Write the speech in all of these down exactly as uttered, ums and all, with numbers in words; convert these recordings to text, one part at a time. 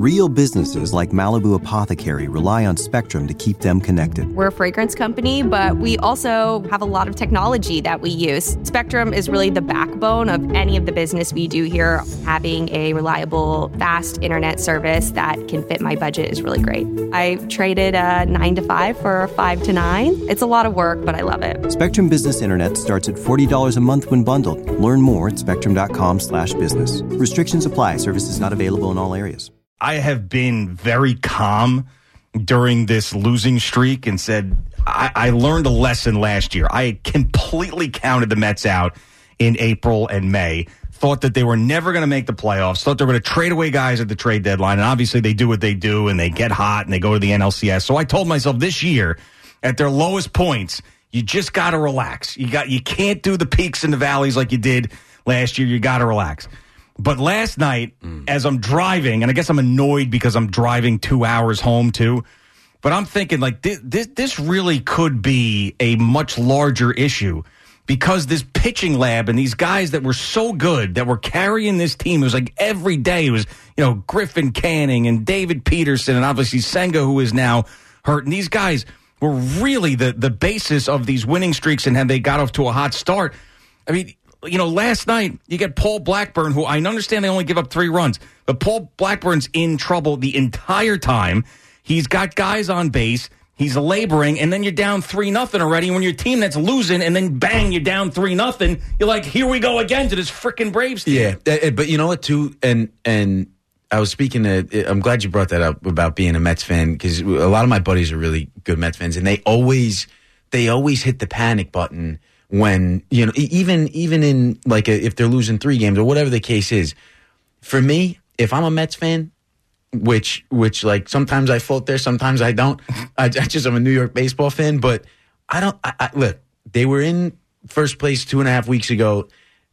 Real businesses like Malibu Apothecary rely on Spectrum to keep them connected. We're a fragrance company, but we also have a lot of technology that we use. Spectrum is really the backbone of any of the business we do here. Having a reliable, fast internet service that can fit my budget is really great. I traded a nine to five for a five to nine. It's a lot of work, but I love it. Spectrum Business Internet starts at forty dollars a month when bundled. Learn more at spectrum.com slash business. Restrictions apply. Services not available in all areas. I have been very calm during this losing streak and said, I, I learned a lesson last year. I completely counted the Mets out in April and May, thought that they were never going to make the playoffs, thought they were going to trade away guys at the trade deadline, and obviously they do what they do, and they get hot, and they go to the N L C S. So I told myself this year, at their lowest points, you just got to relax. You got, you can't do the peaks and the valleys like you did last year. You got to relax. But last night, mm. as I'm driving, and I guess I'm annoyed because I'm driving two hours home too, but I'm thinking like this, this, this really could be a much larger issue because this pitching lab and these guys that were so good that were carrying this team, it was like every day it was, you know, Griffin Canning and David Peterson and obviously Senga, who is now hurt. And these guys were really the, the basis of these winning streaks and how they got off to a hot start. I mean, you know, last night you get Paul Blackburn, who I understand they only give up three runs, but Paul Blackburn's in trouble the entire time. He's got guys on base. He's laboring, and then you're down three nothing already. When your team that's losing, and then bang, you're down three nothing. You're like, here we go again to this freaking Braves team. Yeah, but you know what, too, and and I was speaking to. I'm glad you brought that up about being a Mets fan because a lot of my buddies are really good Mets fans, and they always they always hit the panic button. When, you know, even even in, like, a, if they're losing three games or whatever the case is, for me, if I'm a Mets fan, which, which like, sometimes I float there, sometimes I don't. I, I just, I'm a New York baseball fan, but I don't, I, I, look, they were in first place two and a half weeks ago.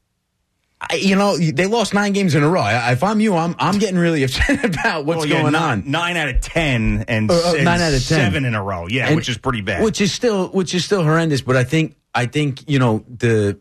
I, you know, they lost nine games in a row. I, if I'm you, I'm I'm getting really upset about what's well, yeah, going nine, on. Nine out of ten and, uh, uh, and nine out of ten. seven in a row. Yeah, and, which is pretty bad. Which is still, which is still horrendous, but I think, I think, you know, the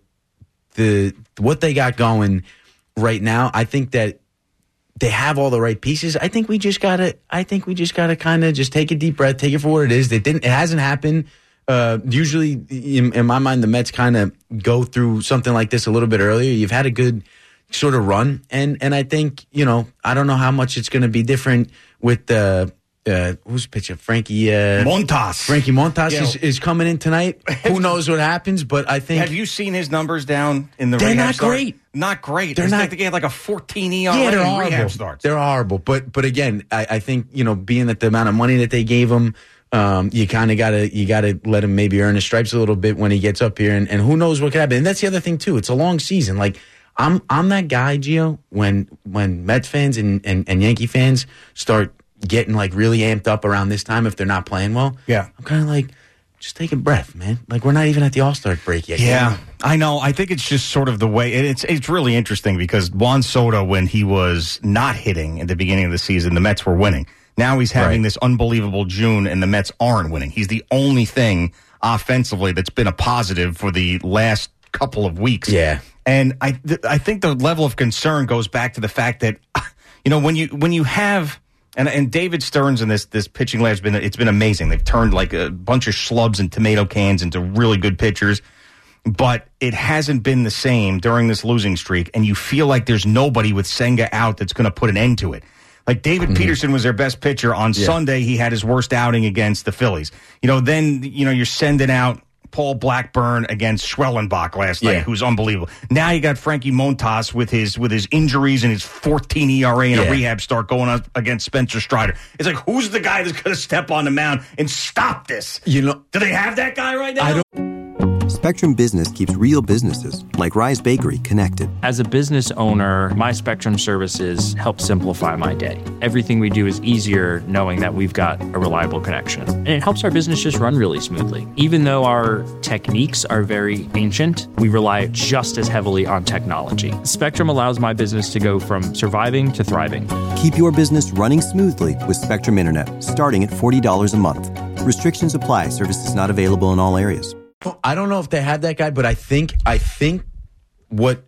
the what they got going right now, I think that they have all the right pieces. I think we just gotta I think we just gotta kind of just take a deep breath, take it for what it is. It didn't it hasn't happened. Uh, usually in, in my mind the Mets kind of go through something like this a little bit earlier. You've had a good sort of run and and I think, you know, I don't know how much it's gonna be different with the Uh, who's pitching? Frankie uh, Montas. Frankie Montas yeah. is, is coming in tonight. Who knows what happens? But I think have you seen his numbers down in the they're rehab not start? great. Not great. They're It's not. like they had like a fourteen E R A Yeah, they're in horrible. rehab starts. They're horrible. But but again, I, I think you know, being that the amount of money that they gave him, um, you kind of gotta you gotta let him maybe earn his stripes a little bit when he gets up here, and, and who knows what could happen. And that's the other thing too. It's a long season. Like I'm I'm that guy, Gio. When when Mets fans and, and, and Yankee fans start getting like really amped up around this time if they're not playing well. Yeah. I'm kind of like, just take a breath, man. Like we're not even at the All-Star break yet. Yeah, I know. I think it's just sort of the way it's it's really interesting because Juan Soto, when he was not hitting at the beginning of the season, the Mets were winning. Now he's having right. this unbelievable June and the Mets aren't winning. He's the only thing offensively that's been a positive for the last couple of weeks. Yeah. And I th- I think the level of concern goes back to the fact that, you know, when you when you have And and David Stearns and this this pitching lab has been it's been amazing. They've turned like a bunch of schlubs and tomato cans into really good pitchers, but it hasn't been the same during this losing streak. And you feel like there's nobody with Senga out that's going to put an end to it. Like David mm-hmm. Peterson was their best pitcher on yeah. Sunday. He had his worst outing against the Phillies. You know, then you know you're sending out Paul Blackburn against Schwellenbach last night, yeah. who's unbelievable. Now you got Frankie Montas with his with his injuries and his fourteen E R A and yeah. a rehab start going on against Spencer Strider. It's like, who's the guy that's going to step on the mound and stop this? You know, do they have that guy right now? I don't. Spectrum Business keeps real businesses, like Rise Bakery, connected. As a business owner, my Spectrum services help simplify my day. Everything we do is easier knowing that we've got a reliable connection. And it helps our business just run really smoothly. Even though our techniques are very ancient, we rely just as heavily on technology. Spectrum allows my business to go from surviving to thriving. Keep your business running smoothly with Spectrum Internet, starting at forty dollars a month. Restrictions apply. Services not available in all areas. I don't know if they have that guy, but I think I think what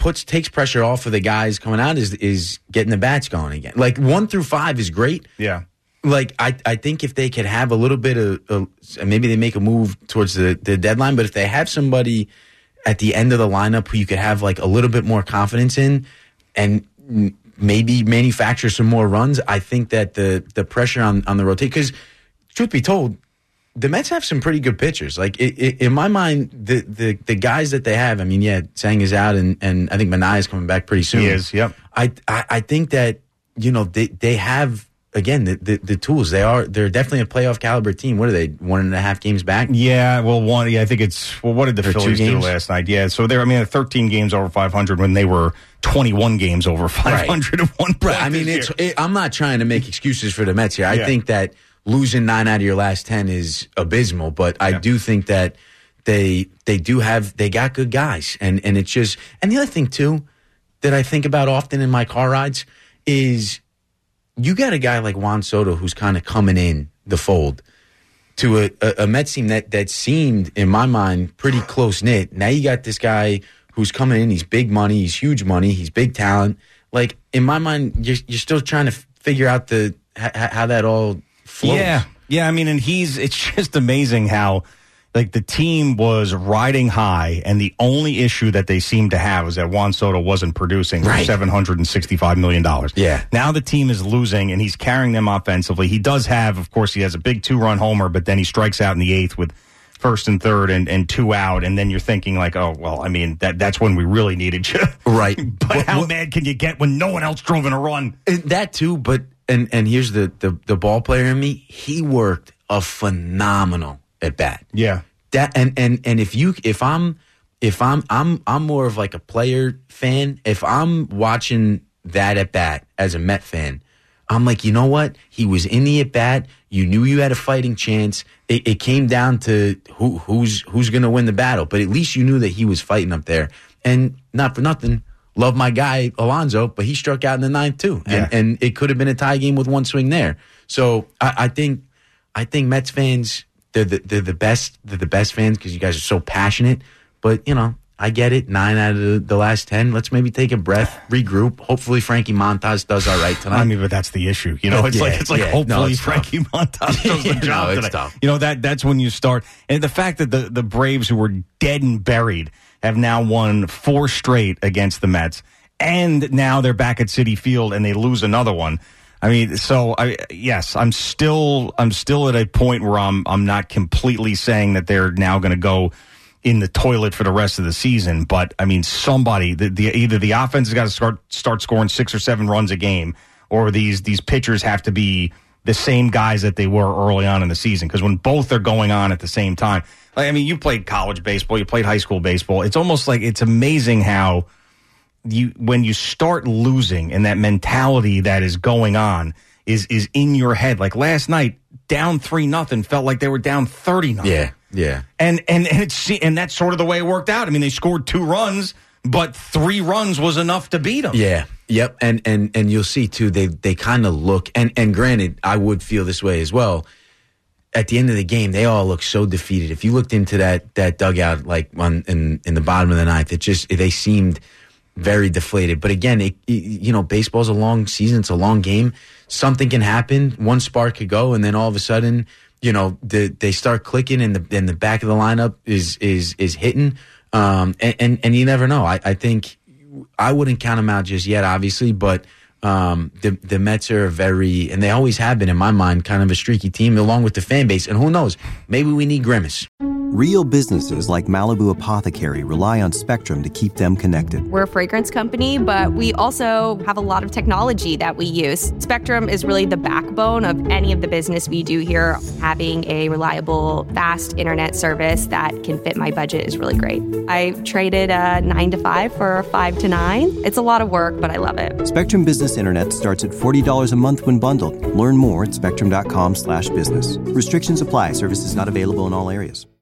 puts takes pressure off of the guys coming out is is getting the bats going again. Like one through five is great. Yeah. Like I, I think if they could have a little bit of, of maybe they make a move towards the, the deadline, but if they have somebody at the end of the lineup who you could have like a little bit more confidence in, and maybe manufacture some more runs, I think that the the pressure on on the rotation, because truth be told, the Mets have some pretty good pitchers. Like it, it, in my mind, the, the the guys that they have. I mean, yeah, Sang is out, and, and I think Manaea is coming back pretty soon. He is. Yep. I I, I think that you know they they have again the, the the tools. They are they're definitely a playoff caliber team. What are they? One and a half games back? Yeah. Well, one. Yeah, I think it's. Well, what did the Or two Phillies do games? last night? Yeah. So they're. I mean, thirteen games over five hundred when they were twenty-one games over five hundred at one point. Right. I mean, this it's. year. It, I'm not trying to make excuses for the Mets here. I Yeah. think that losing nine out of your last ten is abysmal, but I Yeah. do think that they they do have they got good guys, and and it's just. And the other thing too that I think about often in my car rides is you got a guy like Juan Soto who's kind of coming in the fold to a, a, a Mets team that that seemed in my mind pretty close knit. Now you got this guy who's coming in. He's big money. He's huge money. He's big talent. Like in my mind, you're you're still trying to f- figure out the h- how that all flows. Yeah, yeah. I mean, and he's. It's just amazing how, like, the team was riding high, and the only issue that they seemed to have was that Juan Soto wasn't producing for Right. seven hundred and sixty-five million dollars. Yeah. Now the team is losing, and he's carrying them offensively. He does have, of course, he has a big two-run homer, but then he strikes out in the eighth with first and third and, and two out, and then you're thinking like, oh, well, I mean, that that's when we really needed you. Right. But What- how what- mad can you get when no one else drove in a run? And that too, but and and here's the, the the ball player in me. He worked a phenomenal at bat. Yeah. That and and and if you if I'm if I'm I'm I'm more of like a player fan. If I'm watching that at bat as a Met fan, I'm like, you know what? He was in the at bat. You knew you had a fighting chance. It, it came down to who who's who's going to win the battle. But at least you knew that he was fighting up there. And not for nothing, love my guy Alonso, but he struck out in the ninth too, and Yeah. and it could have been a tie game with one swing there. So I, I think I think Mets fans they're the, they're the best they're the best fans because you guys are so passionate. But you know. I get it. Nine out of the, the last ten. Let's maybe take a breath, regroup. Hopefully, Frankie Montas does all right tonight. I mean, but that's the issue. You know, it's Yeah, like it's like yeah. hopefully No, it's Frankie Montas does the Yeah, no, job it's today. tough. You know that that's when you start. And the fact that the the Braves, who were dead and buried, have now won four straight against the Mets, and now they're back at Citi Field and they lose another one. I mean, so I yes, I'm still I'm still at a point where I'm I'm not completely saying that they're now going to go in the toilet for the rest of the season. But I mean, somebody, the, the either the offense has got to start start scoring six or seven runs a game, or these these pitchers have to be the same guys that they were early on in the season. Because when both are going on at the same time, like, I mean, you played college baseball, you played high school baseball. It's almost like it's amazing how you when you start losing and that mentality that is going on is is in your head. Like last night, down three nothing, felt like they were down thirty nothing. Yeah, yeah. And and and it's and that's sort of the way it worked out. I mean, they scored two runs, but three runs was enough to beat them. Yeah, yep. And and and you'll see too. They they kind of look. And and granted, I would feel this way as well. At the end of the game, they all look so defeated. If you looked into that that dugout, like on in in the bottom of the ninth, it just they seemed very deflated. But again, it, it, you know, baseball's a long season. It's a long game. Something can happen. One spark could go, and then all of a sudden, you know, the, they start clicking, and the and the back of the lineup is is is hitting. Um, and, and and you never know. I, I think I wouldn't count them out just yet, obviously, but um, the the Mets are a very, and they always have been in my mind, kind of a streaky team, along with the fan base. And who knows? Maybe we need Grimace. Real businesses like Malibu Apothecary rely on Spectrum to keep them connected. We're a fragrance company, but we also have a lot of technology that we use. Spectrum is really the backbone of any of the business we do here. Having a reliable, fast internet service that can fit my budget is really great. I traded a nine to five for a five to nine. It's a lot of work, but I love it. Spectrum Business Internet starts at forty dollars a month when bundled. Learn more at spectrum dot com slash business. Restrictions apply. Services not available in all areas.